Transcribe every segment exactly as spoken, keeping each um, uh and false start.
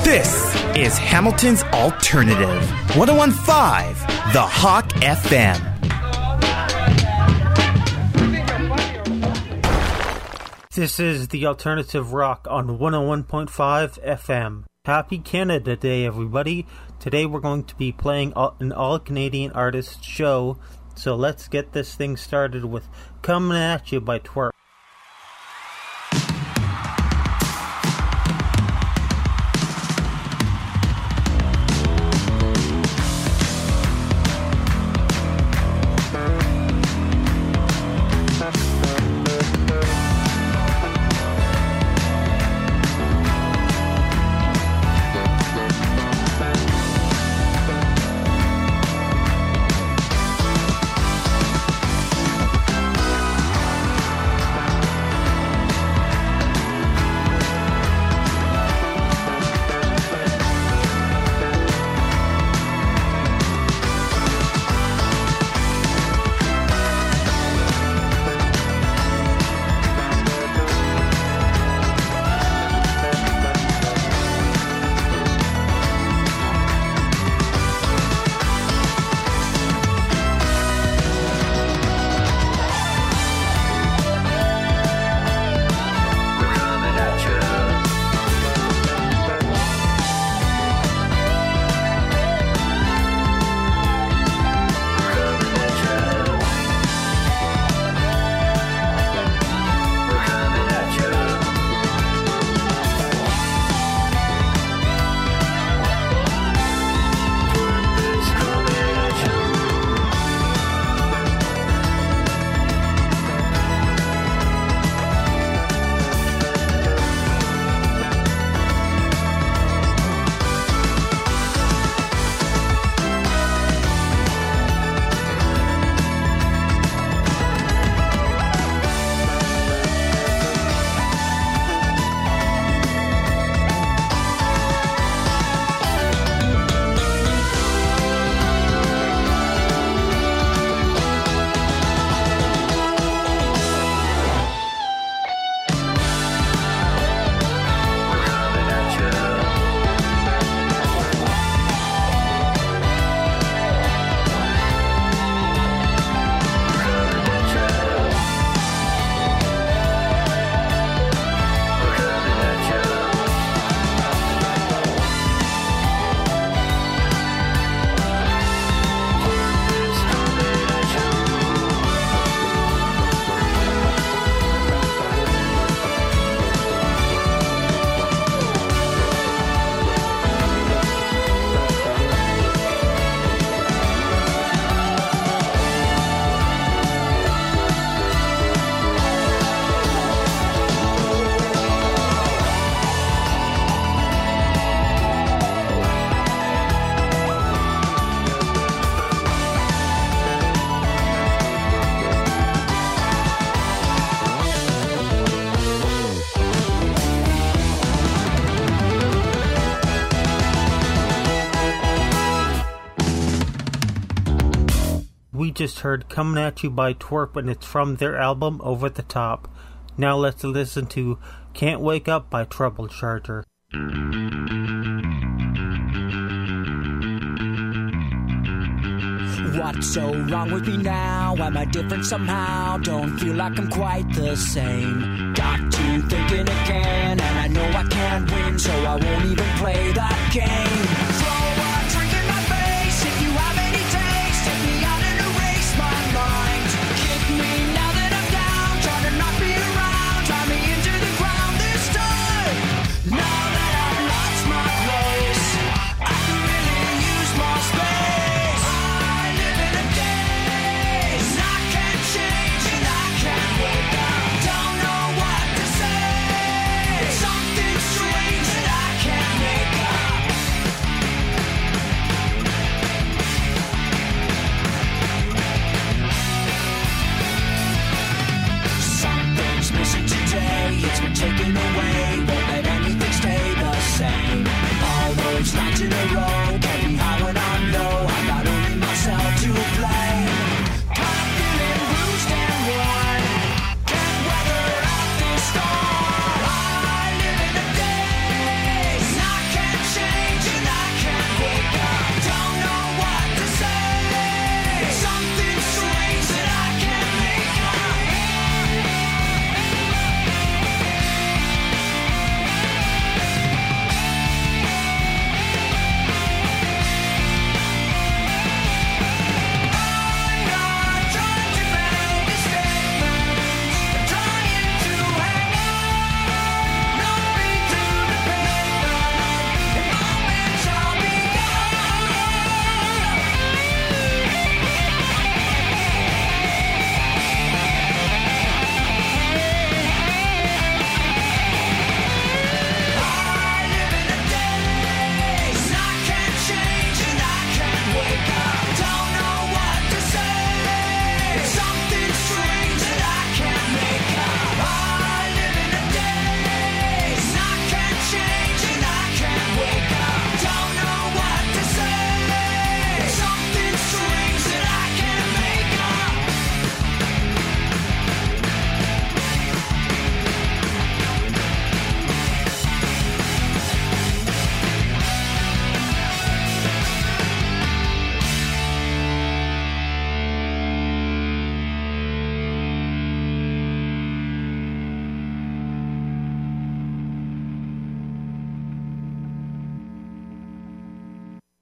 This is Hamilton's Alternative, one oh one point five, The Hawk F M. This is the Alternative Rock on one oh one point five F M. Happy Canada Day, everybody. Today we're going to be playing an all-Canadian artist show, so let's get this thing started with Coming At You by Twerp. We just heard Coming At You by Twerp, and it's from their album Over the Top. Now let's listen to Can't Wake Up by Trouble Charger. What's so wrong with me now? Am I different somehow? Don't feel like I'm quite the same. Got to thinking again, and I know I can't win, so I won't even play that game. Throw a drink in my face if you have any taste. Take me out and erase my mind. Kick me now that I'm down. Try to knock me around. Drive me into the ground this time. Now that I've lost my place, I can really use more space. I live in a daze. I can't change and I can't wake up. Don't know what to say. Something strange that I can't make up.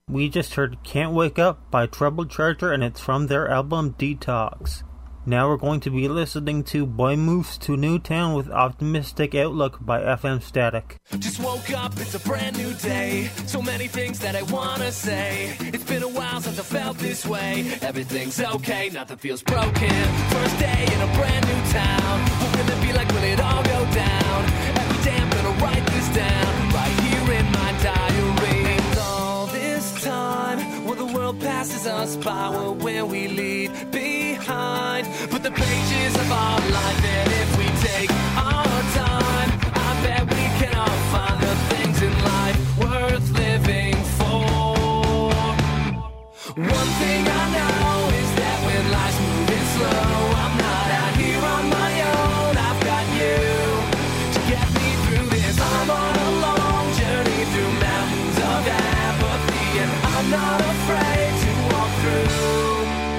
We just heard Can't Wake Up by Trouble Charger, and it's from their album Detox. Now we're going to be listening to Boy Moves to Newtown with Optimistic Outlook by F M Static. Just woke up, it's a brand new day. So many things that I wanna say. It's been a while since I felt this way. Everything's okay, nothing feels broken. First day in a brand new town. What will it be like, will it all go down? Every day I'm gonna write this down, right here in my diary. All this time, well the world passes us by, well where we leave behind. But the pages of our life, and if we take our time, I bet we can all find the things in life worth living for. One thing I know is that when life's moving slow, I'm not out here on my own. I've got you to get me through this. I'm on a long journey through mountains of apathy, and I'm not afraid to walk through.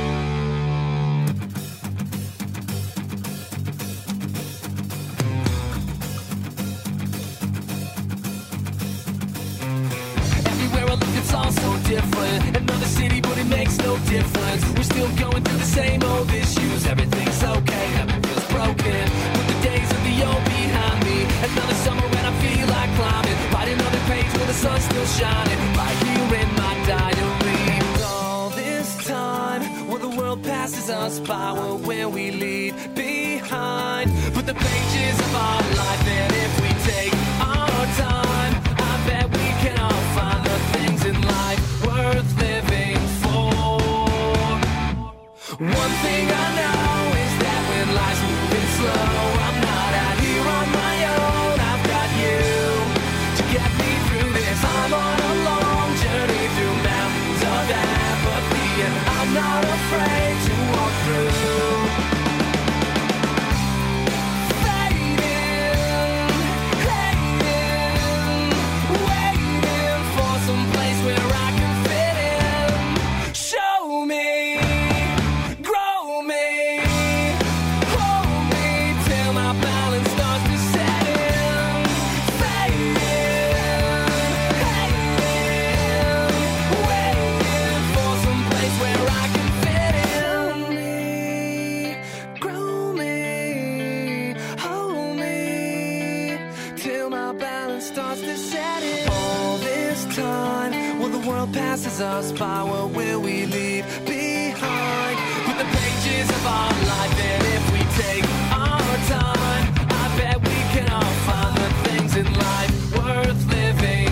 It's all so different. Another city, but it makes no difference. We're still going through the same old issues. Everything's okay, heaven feels broken. Put the days of the old behind me. Another summer when I feel like climbing. Write another page where the sun's still shining. Right here in my diary. All this time, well the world passes us by, well where we leave behind. But the pages of our life, and if we take our time, I bet we can all find the things in life worth living for. One thing I know is that when life's moving slow, I'm not out here on my own. I've got you to get me through this. I'm on a long journey through mountains of apathy, and I'm not afraid to walk through. Passes us by, well where we leave behind. With the pages of our life, and if we take our time, I bet we can all find the things in life worth living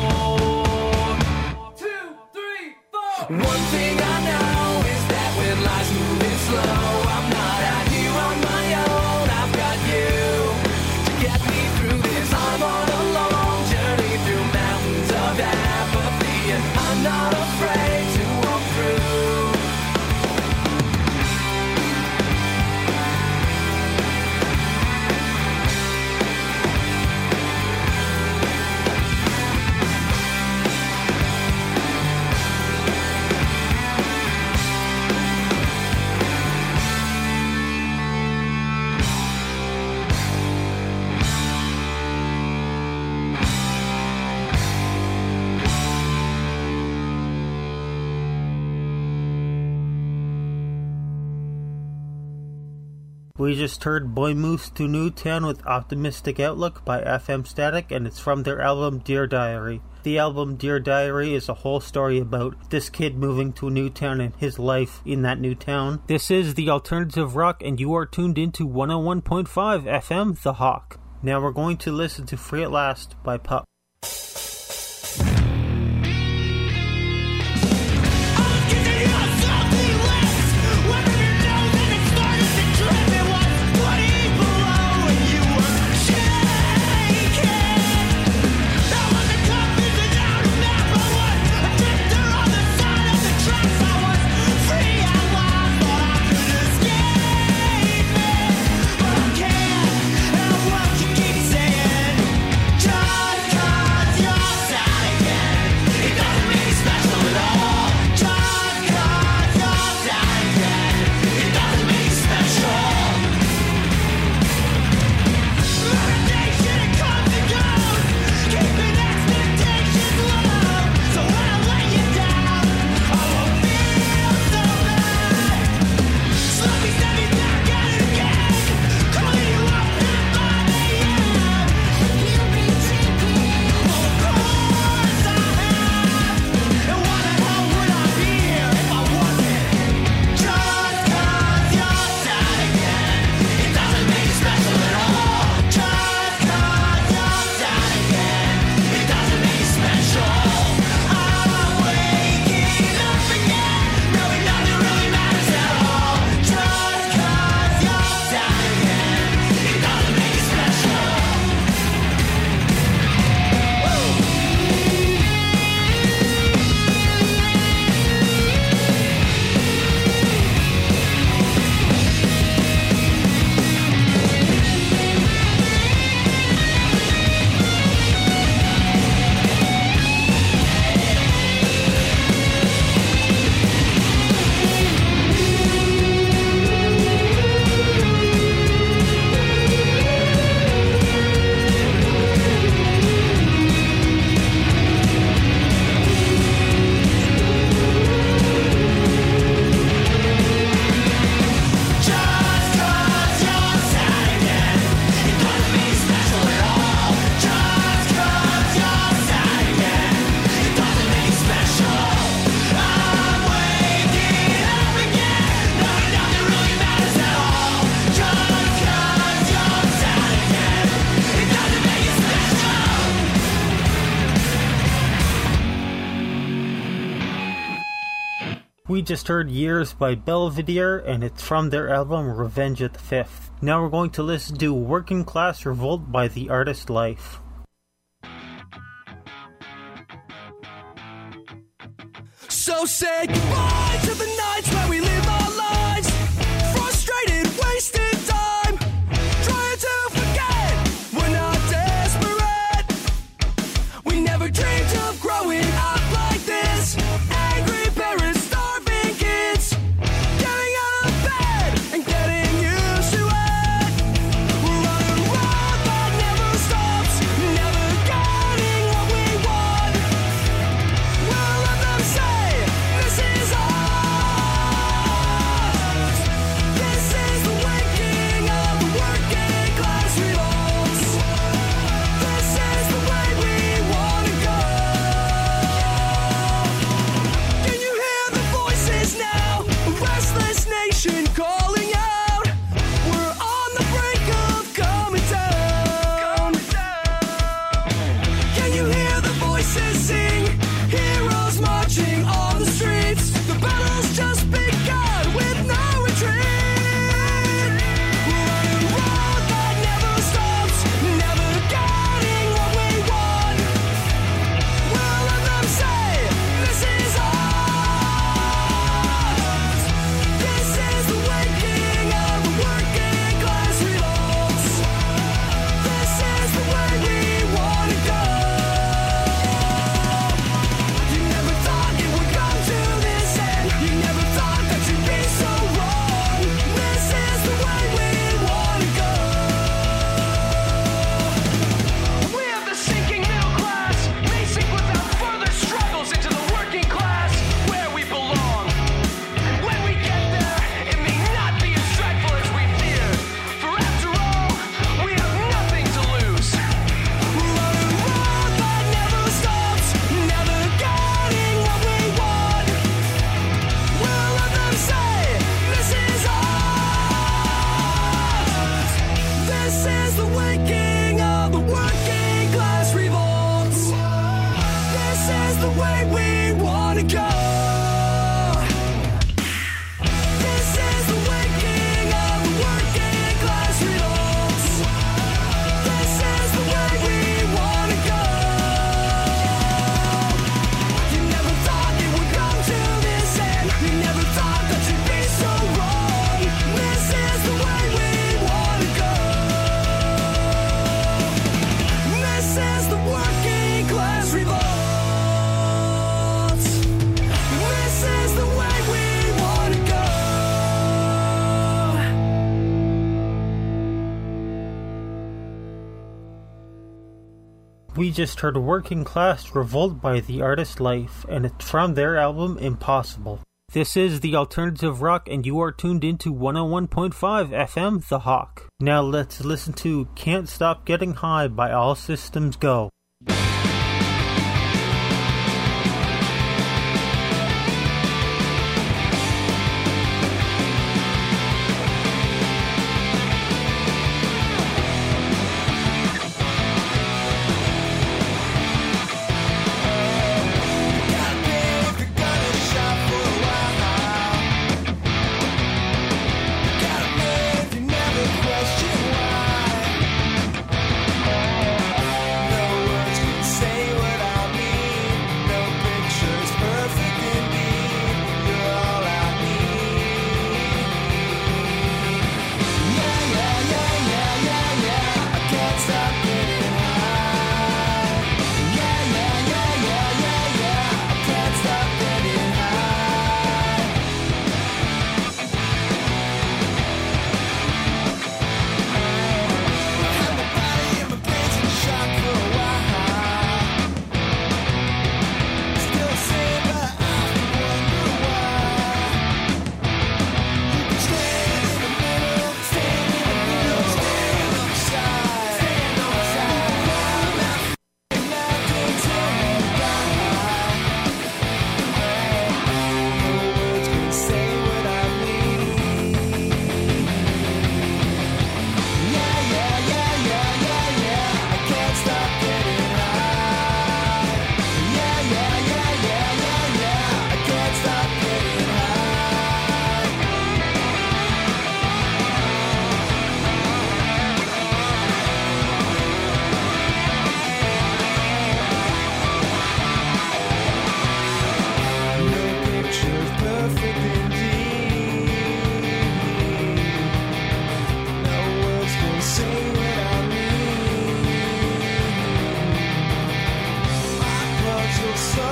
for. Two, three, four. One thing I know is that when life's moving slow, I'm not out here on my own. I've got you to get me through this. I'm on a long journey through mountains of apathy, and I'm not afraid to walk through. We just heard Boy Moves to Newtown with Optimistic Outlook by F M Static, and it's from their album Dear Diary. The album Dear Diary is a whole story about this kid moving to a new town and his life in that new town. This is the Alternative Rock, and you are tuned into one oh one point five F M The Hawk. Now we're going to listen to Free at Last by Pup. Keep saying, just We just heard Years by Belvedere, and it's from their album Revenge of the Fifth. Now we're going to listen to Working Class Revolt by the artist Life. So say goodbye to the nights where we live our lives, frustrated, wasted time, trying to forget we're not desperate. We never dreamed of growing up like this. Angry parents, starving kids, getting out of bed and getting used to it. We're on a road that never stops, never getting what we want. We'll let them say this is ours. This is the waking of the working class revolts. This is the way we want to go. Can you hear the voices now? A restless nation calling out. We're on the brink of coming down. Can you hear the voices sing? Heroes marching on the streets. The battle's just begun with no retreat. We're on a road that never stops, never getting what we want. We'll let them say this is ours. This is the waking of the working class revolts. This is the way we want to go. You never thought it would come to this end. You never thought that you'd be so wrong. This is the way we want to go. We have the sinking middle class, racing without further struggles into the working class, where we belong. And when we get there, it may not be as dreadful as we fear. For after all, we have nothing to lose. We're on a road that never stops, never getting what we want. We'll let them say this is ours. This is the waking of the working class revolts. This is the way we want to go. This is the waking of the working class revolts. This is the way we want to go. You never thought it would come to this end. You never thought that you'd be so wrong. This is the way we want to go. This is the working class revolts. This is the way we want to go. We just heard Working Class Revolt by the artist Life, and it's from their album Impossible. This is the Alternative Rock, and you are tuned into one oh one point five F M The Hawk. Now let's listen to Can't Stop Getting High by All Systems Go. Question why. No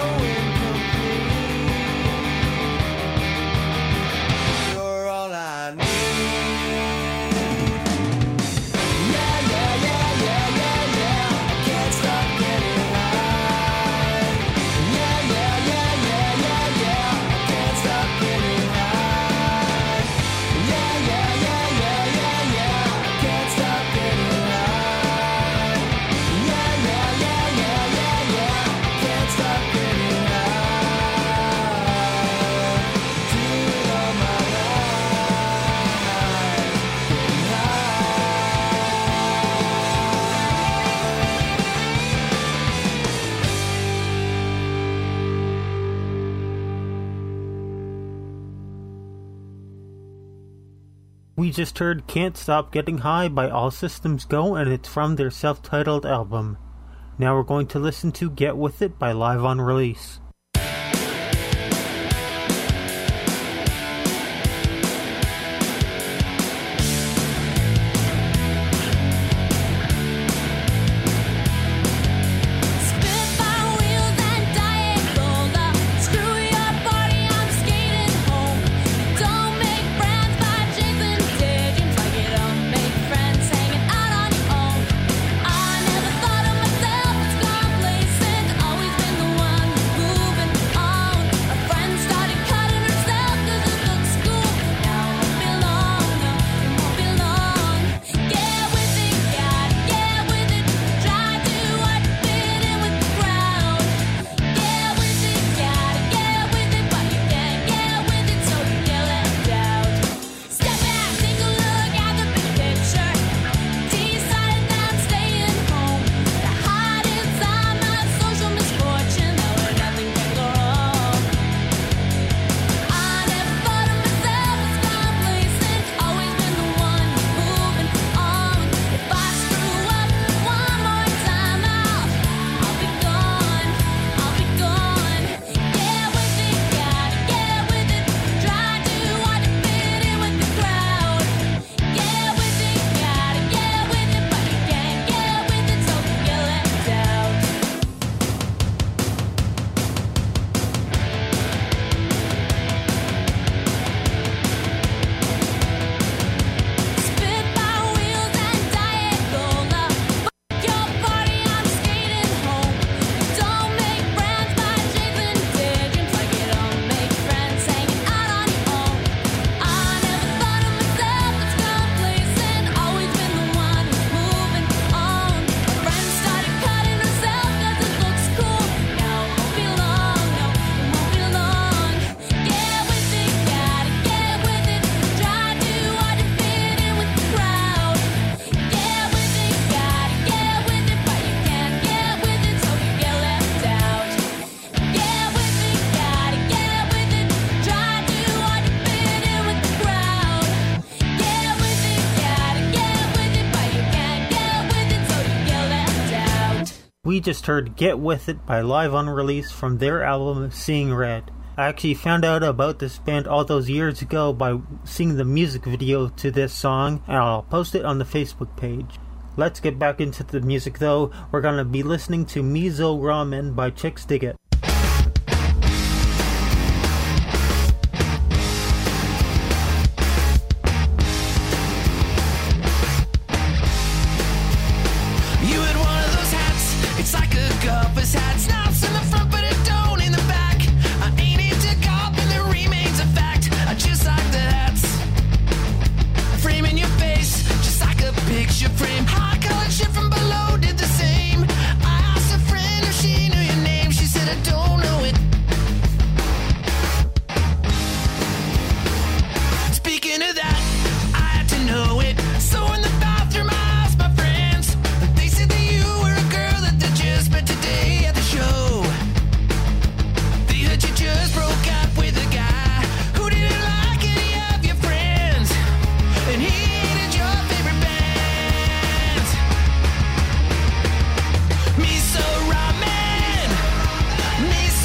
We just heard Can't Stop Getting High by All Systems Go, and it's from their self-titled album. Now we're going to listen to Get With It by Live on Release. We just heard Get With It by Live on Release from their album Seeing Red. I actually found out about this band all those years ago by seeing the music video to this song, and I'll post it on the Facebook page. Let's get back into the music though. We're gonna be listening to Miso Ramen by Chicks Dig It. Miso ramen, miso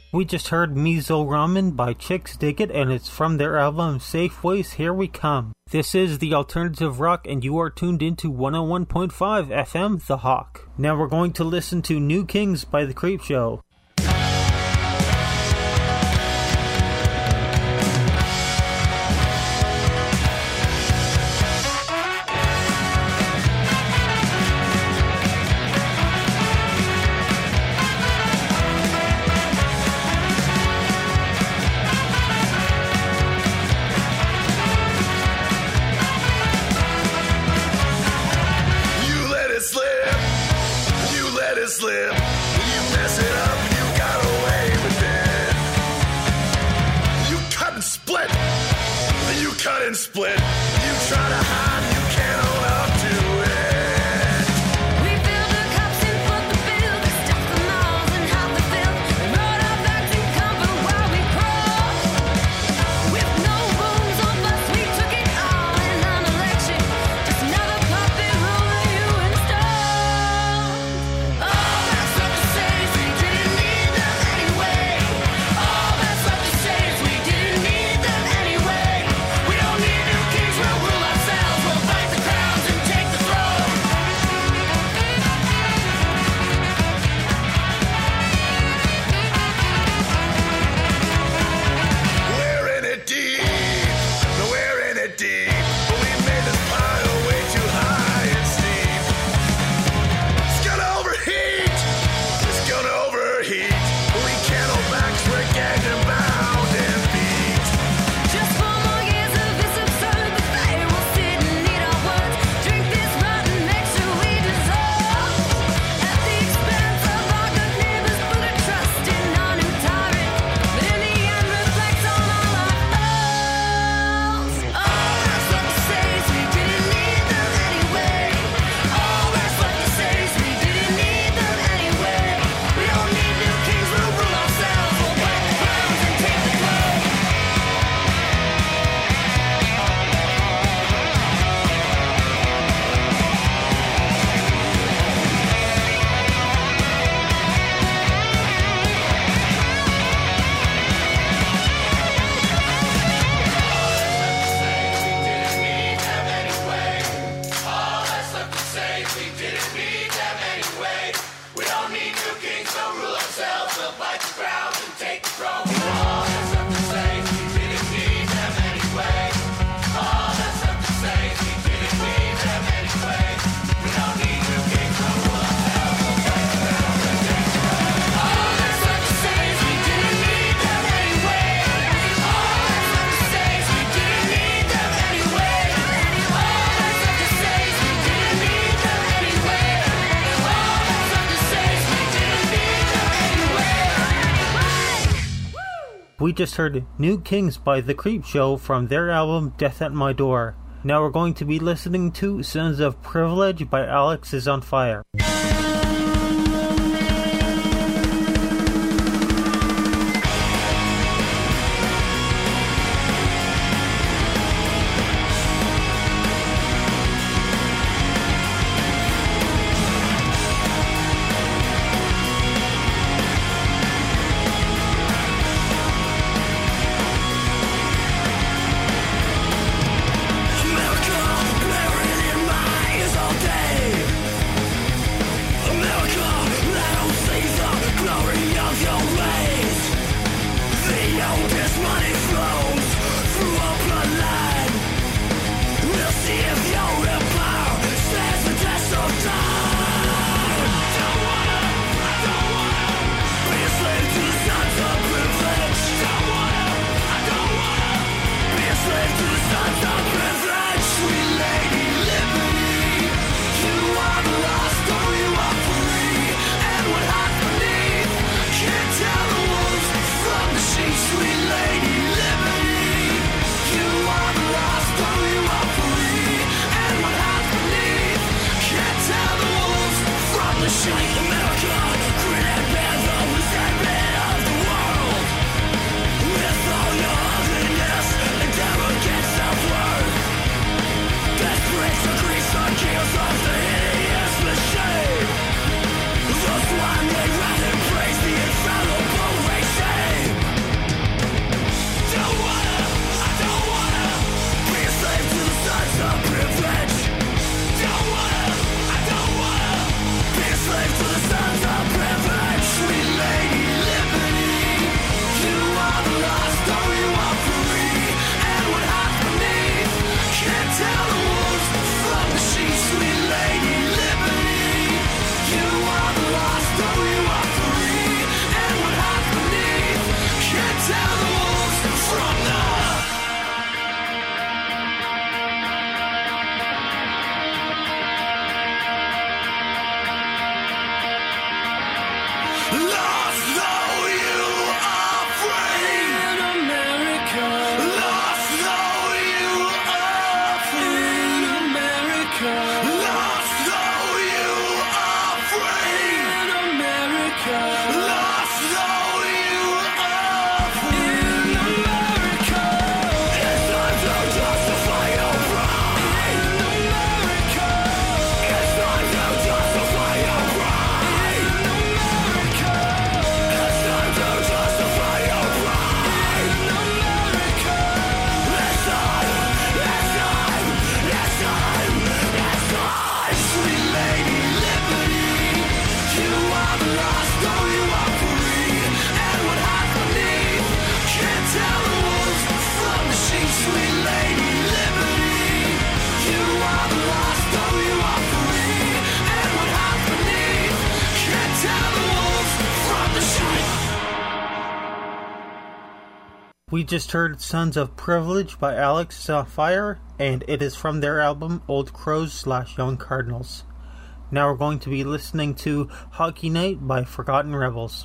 We just heard Miso Ramen by Chicks Dig It, and it's from their album Safe Ways, Here We Come. This is the Alternative Rock, and you are tuned into one oh one point five F M, The Hawk. Now we're going to listen to New Kings by The Creep Show. Split. You try to hide, you can't hold up to it. We filled the cups and put the bill, stuffed the mouths and held the fill, and rode our backs in comfort while we crawled. With no booms or bust, we took it all in an election. Just another puppet roller you installed. All that's left to say is we didn't need them anyway. All that's left to say is we didn't need them anyway. We don't need new kings, we'll rule ourselves. We'll fight the crowns and take the throne. We're in it deep, no, we're in it deep. But we made this pile way too high and steep. It's gonna overheat, it's gonna overheat. But we can't hold back 'cause we're gagged and bound and beat. Just four more years of this absurd, but they will sit and eat our words. Drink this rotten mixture we dissolve. At the expense of our good neighbors, put a trust in our new tyrant. But in the end, reflects on all our faults. All that's left to say is we didn't need them anyway. All that's left to say is we didn't need them anyway. We don't need new kings, we'll rule ourselves. We'll fight the crowns and take the throne. We just heard New Kings by The Creep Show from their album Death at My Door. Now we're going to be listening to Sons of Privilege by Alex is on Fire. America, blaring in my ears all day. One way rather praise the infallible races. Lost though you are free. In America. Lost though you are free. In America. Lost though you are free. In America. Lost though you are free. In America. It's time to justify your pride. In America. It's time to justify your pride. In America. It's time to justify your pride. In America. It's time, it's time, it's time, it's time. Sweet lady liberty, you are the lost, though you are free. And what hides beneath can't tell the wolves from the sheep. Sweet lady liberty, you are the lost, though you are free. And what hides beneath can't tell the wolves from the sheep. We just heard Sons of Privilege by Alex Sapphire, and it is from their album Old Crows slash Young Cardinals. Now we're going to be listening to Hockey Night by Forgotten Rebels.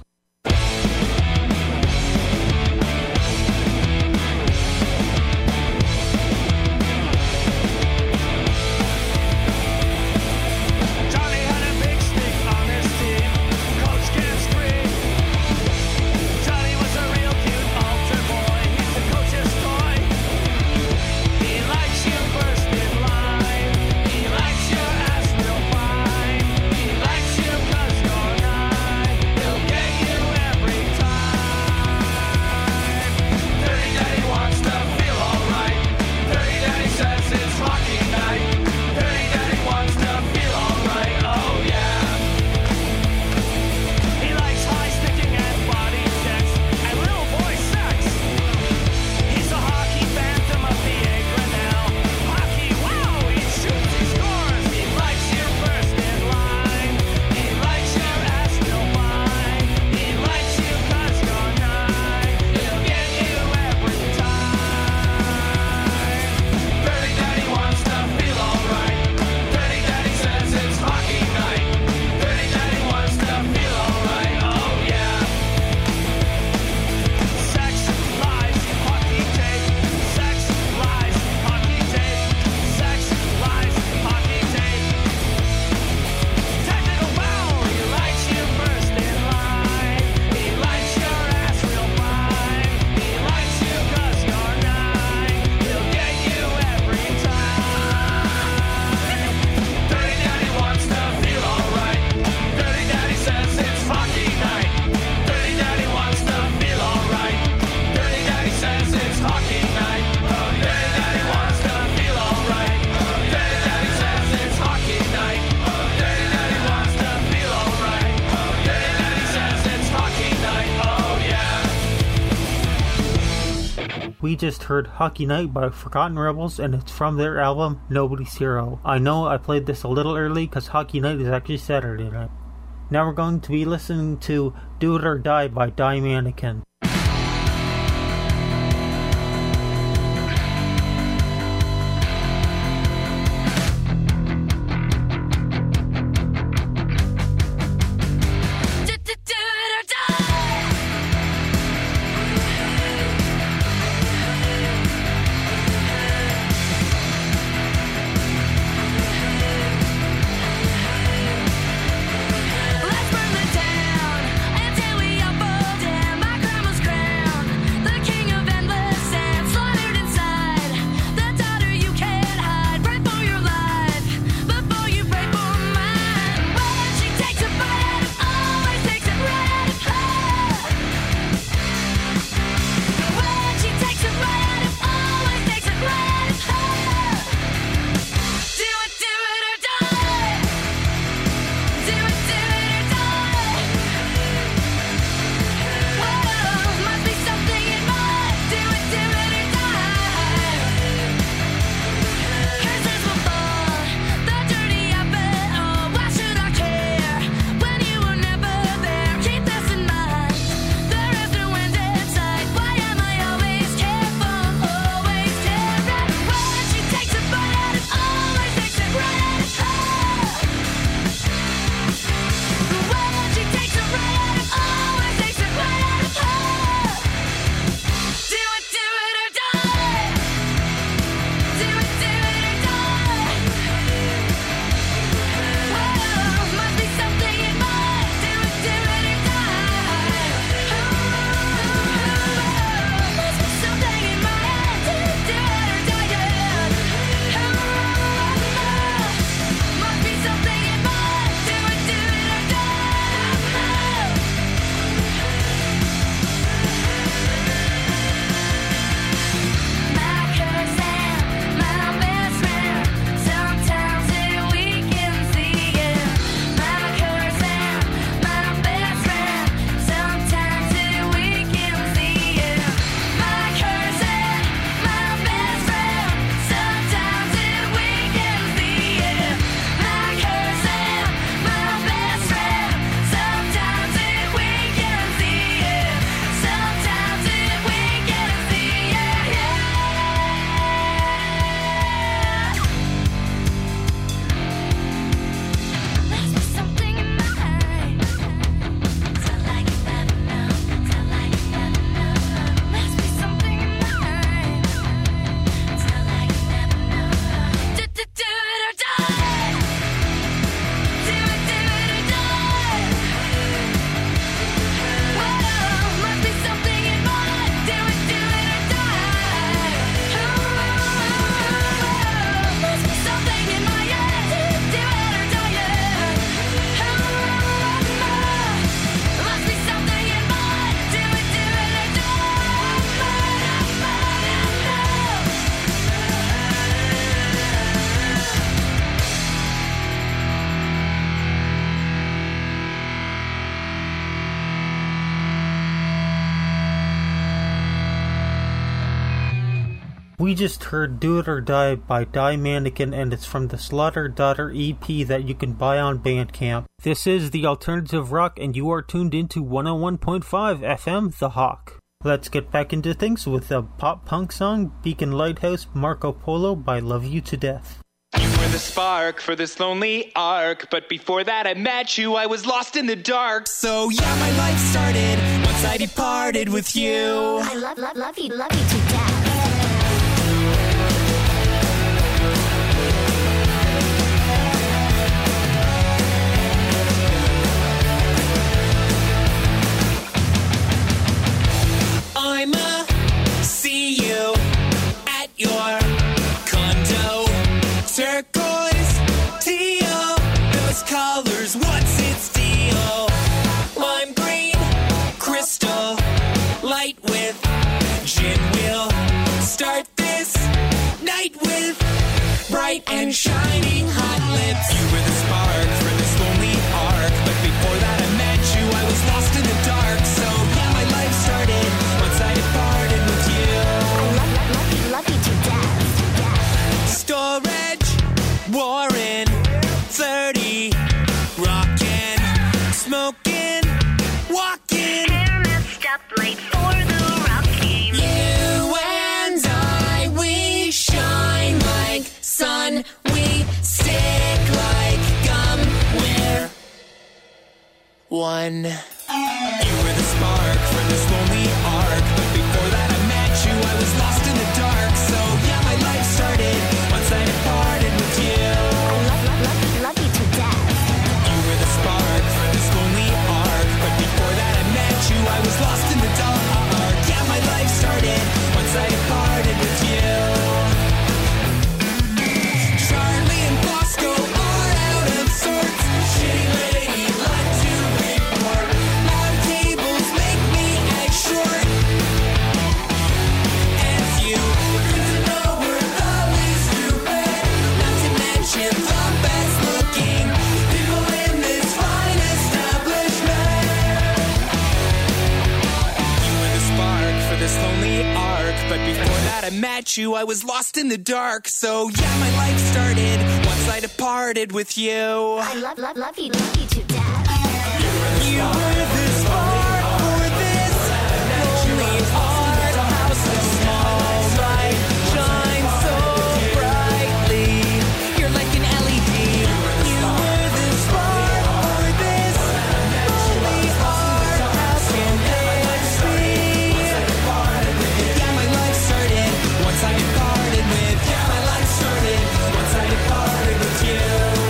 Johnny had a big stick on his team. Coach gave scream. Johnny was a real cute altar boy. He's the coach's toy. He likes you first in line. He likes your ass real fine. He likes you 'cause you're nice. He'll get you every time. Dirty Daddy wants to feel alright. Dirty Daddy says it's hockey night. Dirty Daddy wants to feel alright. Oh yeah. He likes high sticking and body checks and little boy sex. He's a hockey phantom of the A. Grinnell. Hockey, wow, he shoots, he scores. He likes you first in line. He likes your ass real fine. He likes you 'cause you're nice. He'll get you every time. Dirty Daddy wants to feel alright. Dirty Daddy says it's hockey night. Dirty Daddy wants to feel alright. Oh yeah. Sex, lies, hockey tape. Sex, lies, hockey tape. Sex, lies, hockey tape. Technical foul. He likes you first in line. He likes your ass real fine. He likes you 'cause you're nice. He'll get you every time. Dirty Daddy wants to feel alright. Dirty Daddy says it's hockey night. Dirty Daddy wants to feel alright. Dirty Daddy says it's hockey night. Oh, Dirty Daddy wants to feel alright. Dirty Daddy says it's hockey night. Oh, Dirty Daddy wants to feel alright. Oh, Dirty Daddy says it's hockey night. Oh yeah. We just heard Hockey Night by Forgotten Rebels, and it's from their album Nobody's Hero. I know I played this a little early because Hockey Night is actually Saturday night. Now we're going to be listening to Do It or Die by Die Mannequin. Do it or die. Let's burn the town until we all fall down. My grandma's We just heard Do It or Die by Die Mannequin, and it's from the Slaughter Daughter E P that you can buy on Bandcamp. This is the Alternative Rock, and you are tuned into one oh one point five F M, The Hawk. Let's get back into things with a pop-punk song, Beacon Lighthouse, Marco Polo by Love You to Death. You were the spark for this lonely arc, but before that I met you, I was lost in the dark. So yeah, my life started once I departed with you. I love, love, love you, love you to death. I'ma see you at your condo. Turquoise, teal, those colors, what's its deal? Lime green, crystal, light with gin. We'll start this night with bright and shining hot lips. You were the spark for this lonely arc, but before that I met you, I was lost in the dark. So yeah, my life started once I departed with you. I love, love, love you, love you to death. Storage, Warren, thirty, rockin', smoking, walking. Messed up late for the rock game. You and I, we shine like sun. We stick like gum. We're one. You were the spark for this lonely arc, but before that I met you, I was lost in the dark. So yeah, my life started once I departed with you. I love, love, love you, love you to death. You were the spark for this lonely arc, but before that I met you, I was lost in the dark. Yeah, my life started once I departed with you. Charlie and Bosco are out of sorts. Shitty lady like to report. Loud tables make me act short. As you get to know we're the least stupid, not to mention the best looking people in this fine establishment. You were the spark for this lonely arc, but before that I met you, I was lost in the dark. So yeah, my life started once I departed with you. I love, love, love you, love you to death. You were the spark for this lonely art house. The small light shines so brightly. You're like an L E D. You were the spark for this lonely art house. Can they see? Yeah, my life started once I departed with. Yeah, my life started once I departed with you.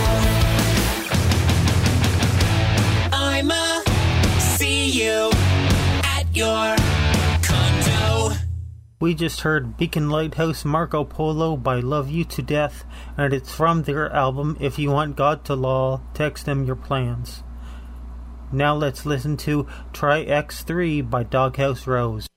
I'ma see you at your condo. We just heard Beacon Lighthouse, Marco Polo by Love You to Death, and it's from their album If You Want God to Law, Text Them Your Plans. Now let's listen to Try X three by Doghouse Rose.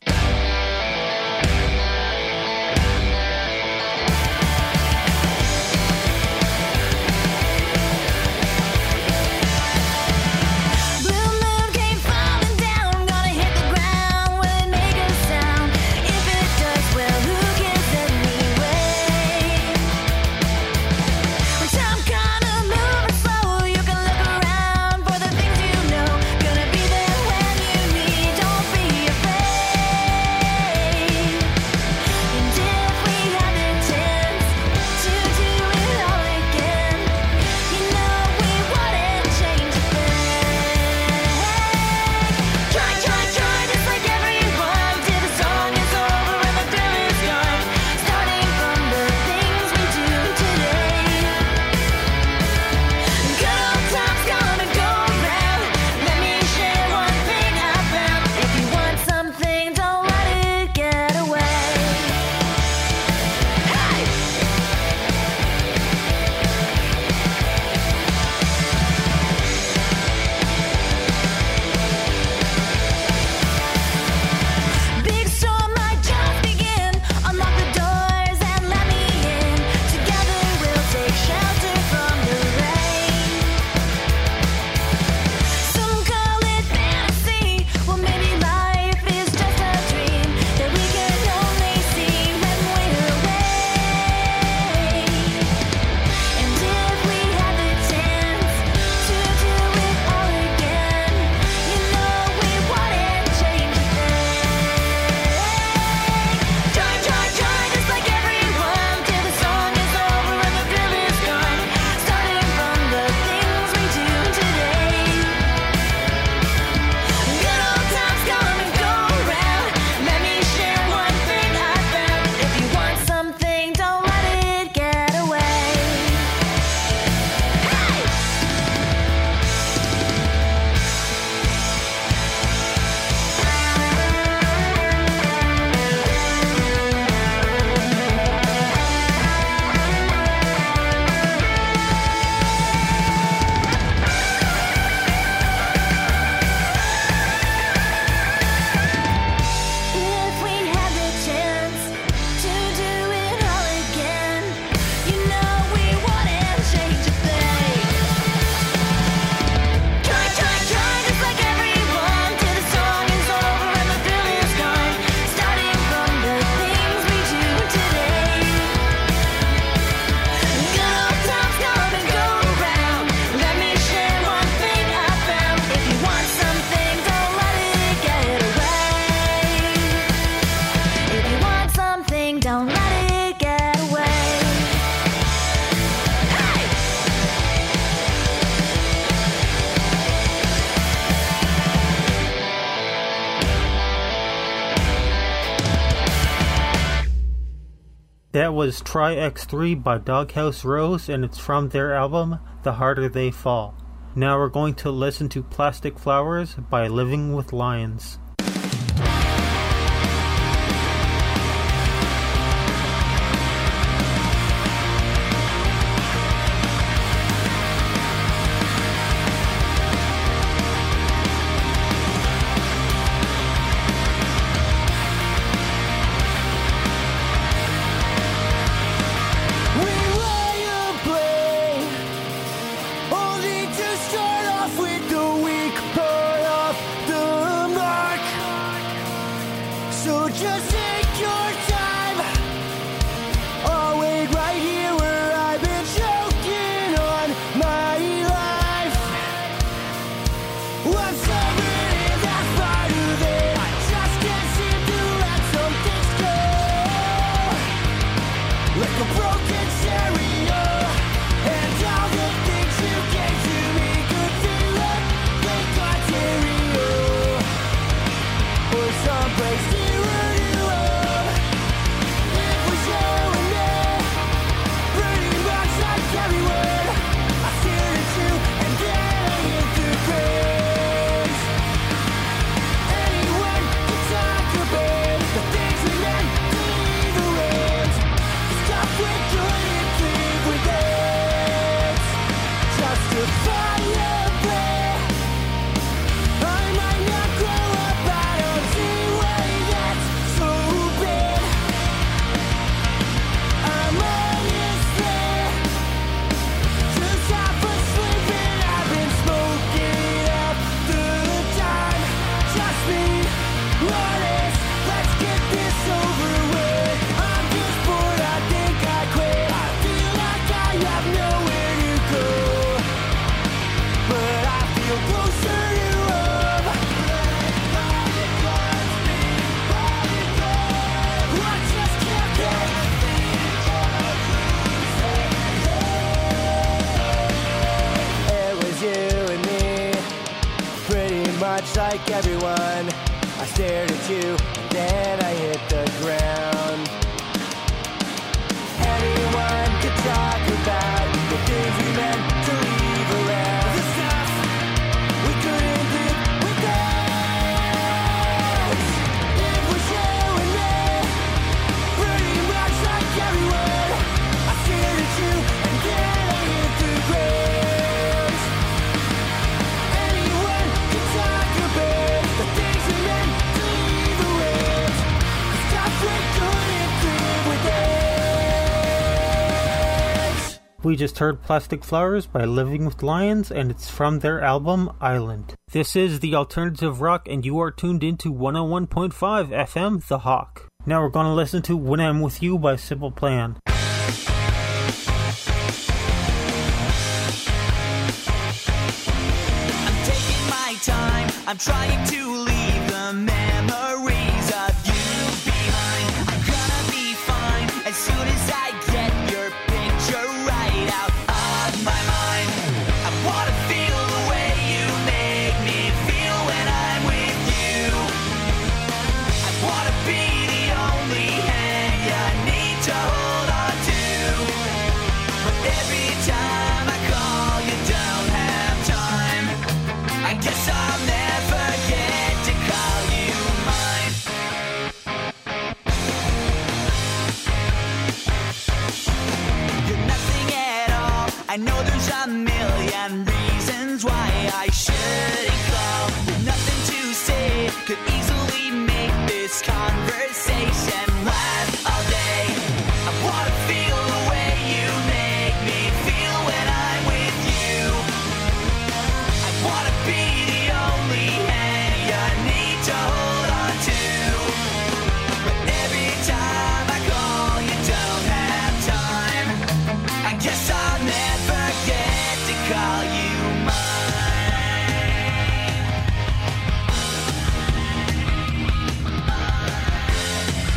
Blue moon came falling down, gonna hit the ground. Will it make a sound? If it does, well, who cares anyway? When time kinda moving slow, you can look around for the things you know. Gonna be there when you need, don't be afraid. That was Try X three by Doghouse Rose, and it's from their album, The Harder They Fall. Now we're going to listen to Plastic Flowers by Living with Lions. Like everyone, I stared at you and then I hit the ground. Anyone could talk about the things we meant to leave around. The stuff we couldn't live without. It was you and me, pretty much like everyone. I stared at you and then I hit the ground. We just heard Plastic Flowers by Living with Lions, and it's from their album, Island. This is the Alternative Rock, and you are tuned into one oh one point five F M, The Hawk. Now we're going to listen to When I'm With You by Simple Plan. I'm taking my time, I'm trying to leave the memories of you behind. I'm gonna be fine as soon as I get your picture right out of my mind. I wanna feel the way you make me feel when I'm with you. I wanna be the only hand you need to hold on to. But every time I call, you don't have time. I guess I'll never get to call you mine. You're nothing at all. I know there's a million reasons why I shouldn't call. With nothing to say, could easily make this conversation last all day. I wanna feel the way you make me feel when I'm with you. I wanna be the only hand you need to hold on to. But every time I call, you don't have time. I guess I'll never get to call you mine.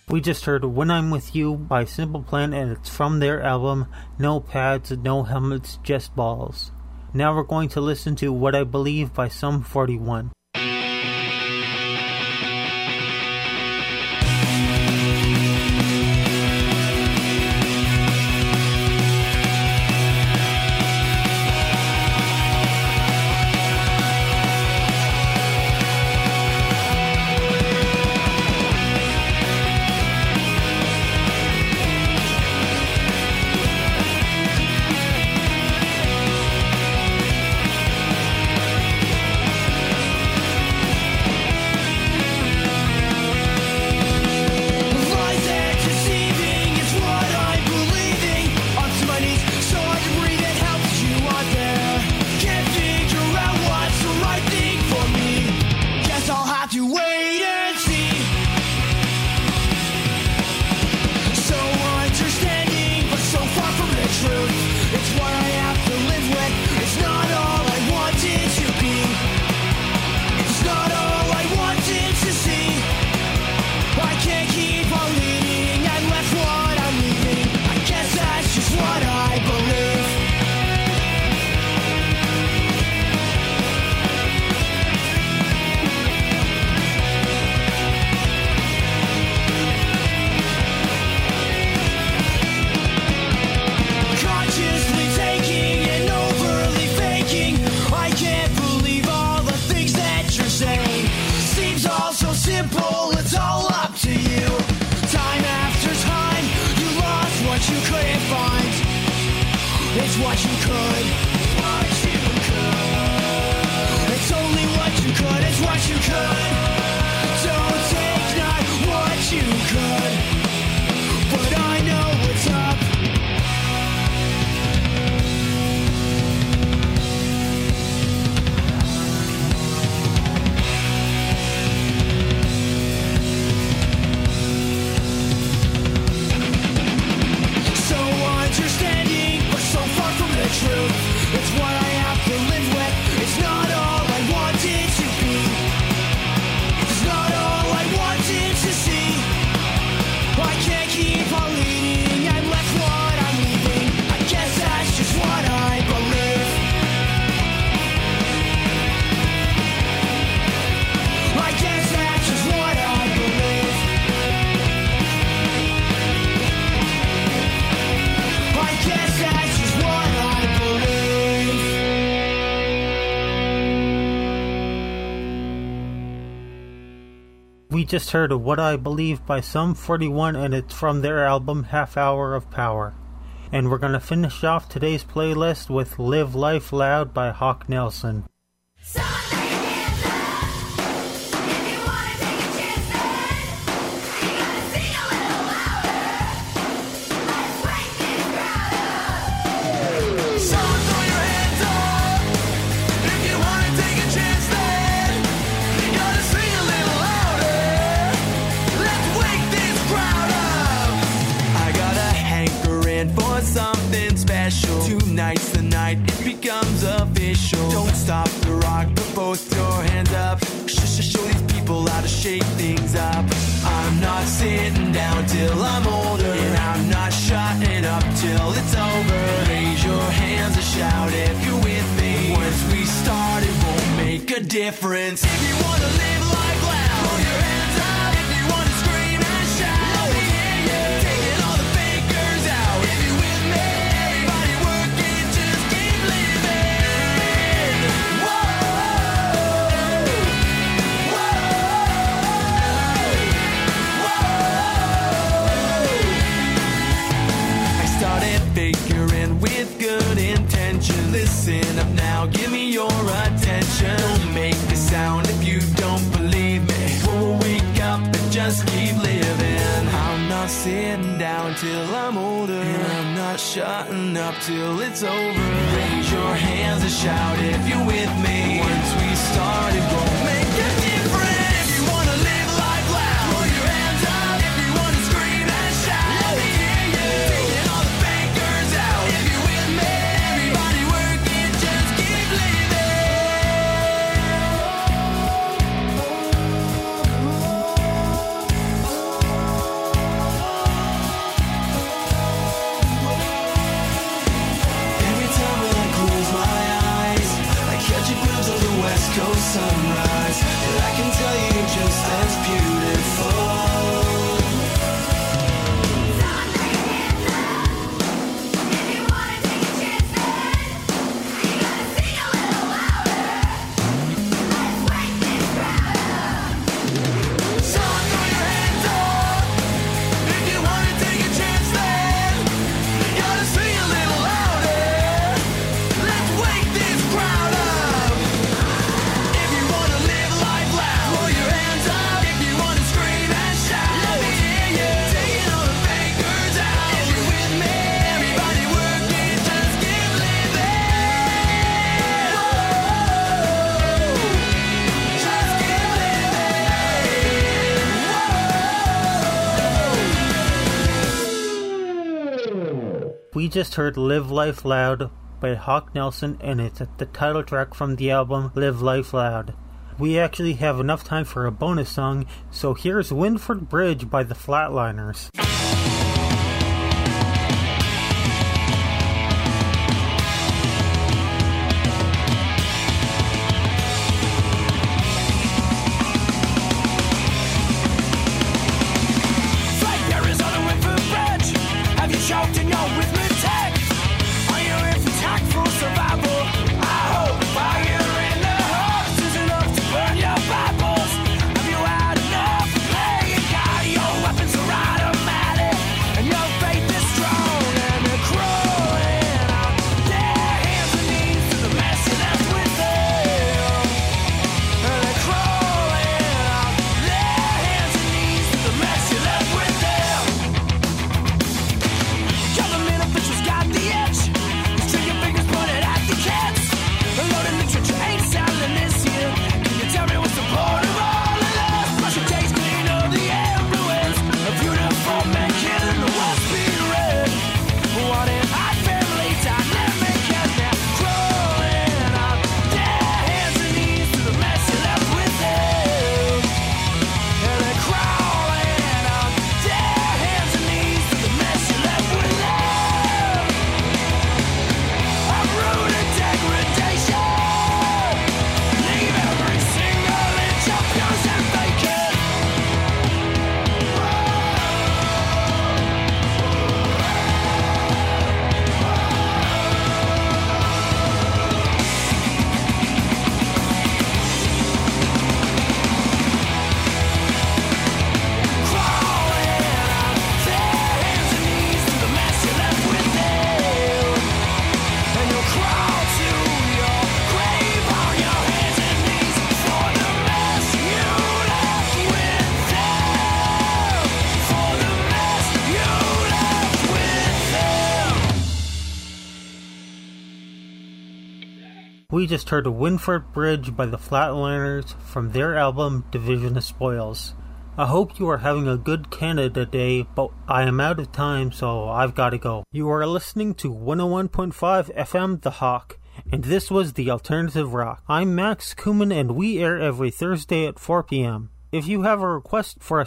We just heard When I'm With You by Simple Plan, and it's from their album No Pads, No Helmets, Just Balls. Now we're going to listen to What I Believe by Sum forty-one. Lies and deceiving is what I'm believing. Onto my knees so I can breathe. It helps you out there. Can't figure out what's the right thing for me. Guess I'll have to wait and see. So understanding, but so far from the truth. It's what I have to live with. It's not all I wanted to be. It's not all I wanted to see. I can't keep on leading and left what I'm leaving. I guess that's just what I believe. Consciously taking and overly faking. I can't believe all the things that you're saying. Seems all so simple, it's all up to you. Time after time, you lost what you couldn't find. It's what you could. What you could. It's only what you could, it's what you could. Don't take not what you could. But I know what's up. So understanding, but so far from the truth. It's what I have to live with. It's not all I wanted to be. It's not all I wanted to see. I can't keep on leading and left what I'm leaving. I guess that's just what I believe. I guess that's just what I believe. I guess that's just what I believe. We just heard What I Believe by Sum forty-one, and it's from their album Half Hour of Power. And we're going to finish off today's playlist with Live Life Loud by Hawk Nelson. Someone throw your hands up if you wanna take a chance. Then you gotta sing a little louder. Let's wake this crowd up. I got a hankering for something special. Tonight's the night it becomes official. Don't stop the rock, put both your hands up. Sh- sh- Show these people how to shake things up. I'm not sitting down till I'm older, and I'm not shutting up till it's over. Raise your hands and shout if you're with me. Once we start, it won't make a difference. If you wanna live life loud, throw your hands up. If you wanna scream and shout, let me hear you. Taking all the fakers out. If you're with me, everybody working, just keep living. Whoa, whoa, whoa. I started figuring with good intention. Listen up now, give me your attention. Don't make a sound if you don't believe me. We'll wake up and just keep living. I'm not sitting down till I'm older, and I'm not shutting up till it's over. Raise your hands and shout if you're with me. Once we start, it won't make a difference. If you wanna live life loud, throw your hands up. If you wanna scream and shout, let me hear you. Taking all the fakers out. If you're with me, everybody working, just keep living. We just heard Live Life Loud by Hawk Nelson, and it's the title track from the album Live Life Loud. We actually have enough time for a bonus song, so here's Winford Bridge by the Flatliners. Choked in your rhythmic text. Are you in for tactful survival? I hope fire in the hearts is enough to burn your Bibles. Have you had enough of playing God? Your weapons are automatic, and your faith is strong, and they're crawling on their hands and knees to the mess you left with them. And they're crawling on their hands and knees to the mess you left with them. Government officials got the itch. These trigger fingers pointed at the kids. Loading literature ain't selling this year. Can you tell me what's the point of all of this? Brush your taste clean of the influence of uniform men killing the world speed red. Wanting hot family dynamic, and they're crawling on their hands and knees to the mess you left with them. And they're crawling on their hands and knees to the mess you left with them. Uprooted degradation. Leave every single inch of yours and vacant. Crawling on their hands and knees to the mess you left with them. And you'll crawl to your grave on your hands and knees for the mess you left with them. For the mess you left with them. We just heard Winford Bridge by the Flatliners from their album Division of Spoils. I hope you are having a good Canada Day, but I am out of time, so I've got to go. You are listening to one oh one point five F M The Hawk, and this was The Alternative Rock. I'm Max Kuman, and we air every Thursday at four p.m. If you have a request for a